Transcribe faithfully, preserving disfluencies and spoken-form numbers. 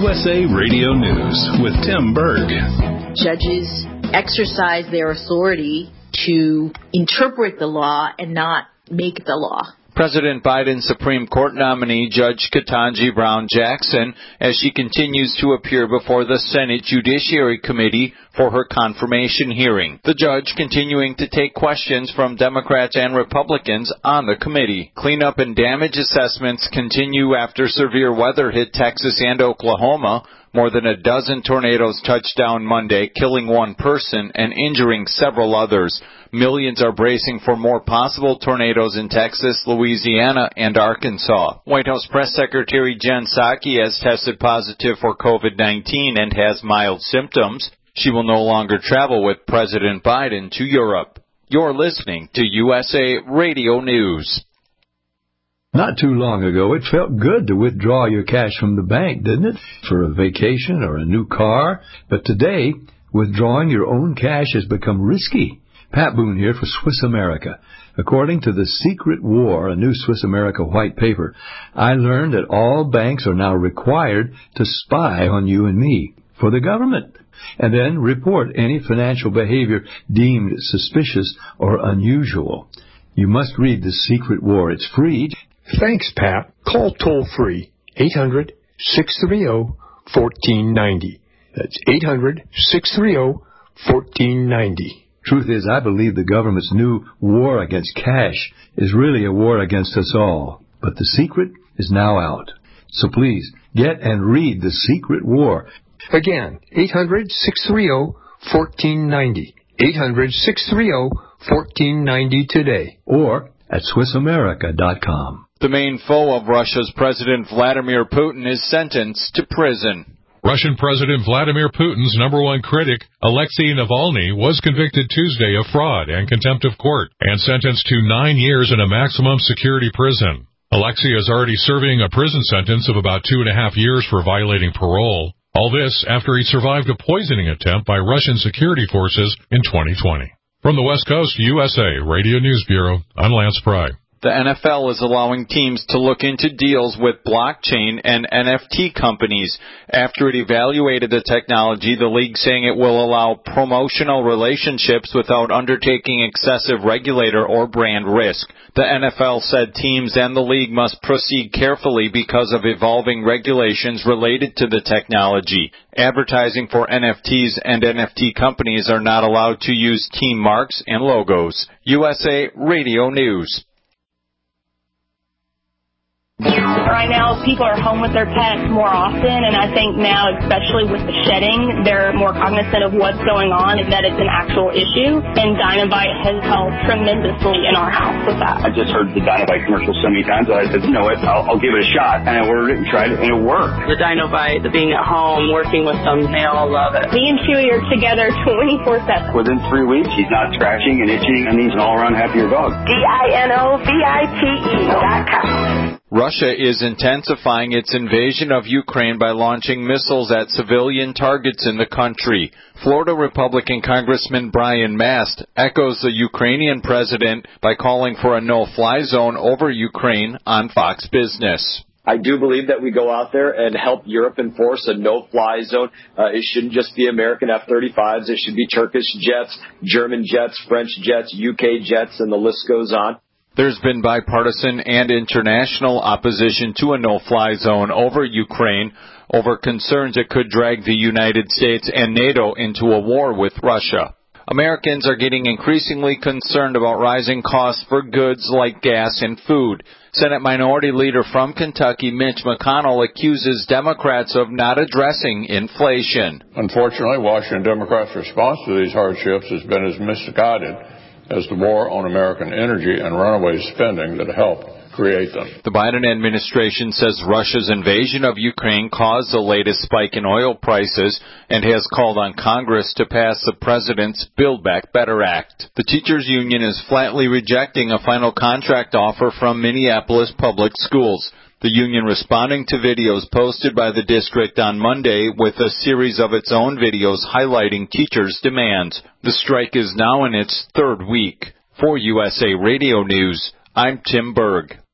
U S A Radio News with Tim Berg. Judges exercise their authority to interpret the law and not make the law. President Biden's Supreme Court nominee, Judge Ketanji Brown Jackson, as she continues to appear before the Senate Judiciary Committee for her confirmation hearing. The judge continuing to take questions from Democrats and Republicans on the committee. Cleanup and damage assessments continue after severe weather hit Texas and Oklahoma. More than a dozen tornadoes touched down Monday, killing one person and injuring several others. Millions are bracing for more possible tornadoes in Texas, Louisiana, and Arkansas. White House Press Secretary Jen Psaki has tested positive for COVID nineteen and has mild symptoms. She will no longer travel with President Biden to Europe. You're listening to U S A Radio News. Not too long ago, it felt good to withdraw your cash from the bank, didn't it? For a vacation or a new car. But today, withdrawing your own cash has become risky. Pat Boone here for Swiss America. According to The Secret War, a new Swiss America white paper, I learned that all banks are now required to spy on you and me for the government, and then report any financial behavior deemed suspicious or unusual. You must read The Secret War. It's free. Thanks, Pat. Call toll-free eight hundred, six three zero, one four nine zero. That's eight hundred, six three zero, one four nine zero. Truth is, I believe the government's new war against cash is really a war against us all. But the secret is now out. So please, get and read The Secret War. Again, eight hundred, six three zero, one four nine zero. eight hundred, six three zero, one four nine zero today. Or at Swiss America dot com. The main foe of Russia's President Vladimir Putin is sentenced to prison. Russian President Vladimir Putin's number one critic, Alexei Navalny, was convicted Tuesday of fraud and contempt of court and sentenced to nine years in a maximum security prison. Alexei is already serving a prison sentence of about two and a half years for violating parole. All this after he survived a poisoning attempt by Russian security forces in twenty twenty. From the West Coast, U S A Radio News Bureau, I'm Lance Pry. The N F L is allowing teams to look into deals with blockchain and N F T companies. After it evaluated the technology, the league saying it will allow promotional relationships without undertaking excessive regulator or brand risk. The N F L said teams and the league must proceed carefully because of evolving regulations related to the technology. Advertising for N F Ts and N F T companies are not allowed to use team marks and logos. U S A Radio News. Right now, people are home with their pets more often, and I think now, especially with the shedding, they're more cognizant of what's going on and that it's an actual issue, and Dinovite has helped tremendously in our house with that. I just heard the Dinovite commercial so many times that I said, you know what, I'll, I'll give it a shot, and I ordered it and tried it, and it worked. The Dinovite, the being at home, working with them, they all love it. Me and Chewy are together twenty-four seven. Within three weeks, he's not scratching and itching, and he's an all-around happier dog. D I N O V I T E dot com. Russia is intensifying its invasion of Ukraine by launching missiles at civilian targets in the country. Florida Republican Congressman Brian Mast echoes the Ukrainian president by calling for a no-fly zone over Ukraine on Fox Business. I do believe that we go out there and help Europe enforce a no-fly zone. Uh, it shouldn't just be American F thirty-fives. It should be Turkish jets, German jets, French jets, U K jets, and the list goes on. There's been bipartisan and international opposition to a no-fly zone over Ukraine over concerns it could drag the United States and NATO into a war with Russia. Americans are getting increasingly concerned about rising costs for goods like gas and food. Senate Minority Leader from Kentucky, Mitch McConnell, accuses Democrats of not addressing inflation. Unfortunately, Washington Democrats' response to these hardships has been as misguided as the war on American energy and runaway spending that helped create them. The Biden administration says Russia's invasion of Ukraine caused the latest spike in oil prices and has called on Congress to pass the president's Build Back Better Act. The teachers union is flatly rejecting a final contract offer from Minneapolis Public Schools. The union responding to videos posted by the district on Monday with a series of its own videos highlighting teachers' demands. The strike is now in its third week. For U S A Radio News, I'm Tim Berg.